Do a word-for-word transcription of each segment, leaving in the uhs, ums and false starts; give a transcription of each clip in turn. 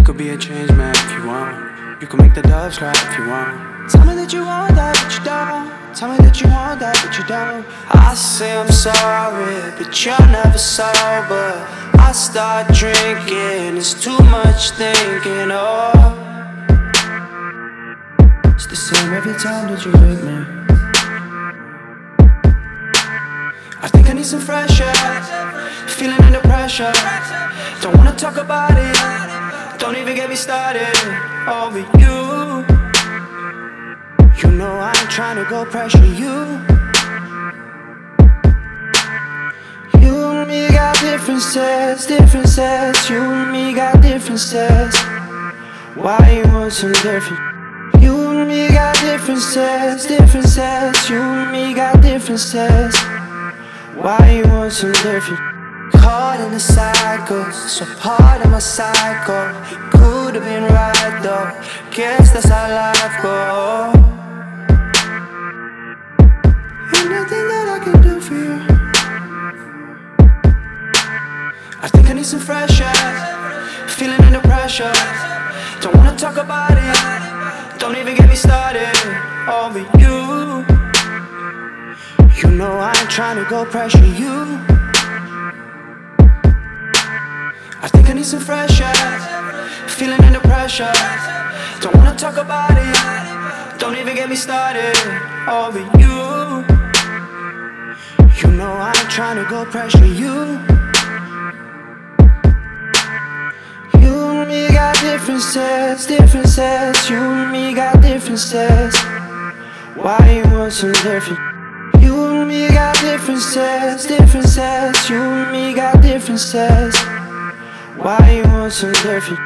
could be a change man if you want. You can make the doves cry if you want. Tell me that you want that, but you don't. Tell me that you want that, but you don't. I say I'm sorry, but you're never sober. I start drinking, it's too much thinking. Oh, it's the same every time that you break me. I think I need some fresh air, feeling under pressure. Don't wanna talk about it, don't even get me started over you. You know I ain't trying to go pressure you. You and me got differences, differences. You and me got differences. Why you want some different? You and me got differences, differences. You and me got differences. Why you want some different? Caught in a cycle, so part of my cycle. Could have been right though, guess that's how life goes. Ain't nothing that I can do for you. I think I need some fresh air, feeling under pressure. Don't wanna talk about it, don't even get me started over you. You know I ain't trying to go pressure you. I think I need some fresh air, feeling under pressure. Don't wanna talk about it, don't even get me started over you. You know I ain't trying to go pressure you. You and me got differences, differences. You and me got differences. Why you want some different? You and me got differences, differences. You and me got differences. Why you want some different?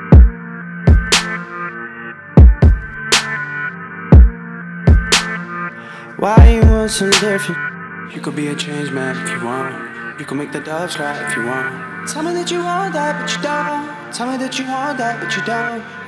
Why you want some different? You could be a change man if you want. You can make the doves cry if you want. Tell me that you want that, but you don't. Tell me that you want that, but you don't.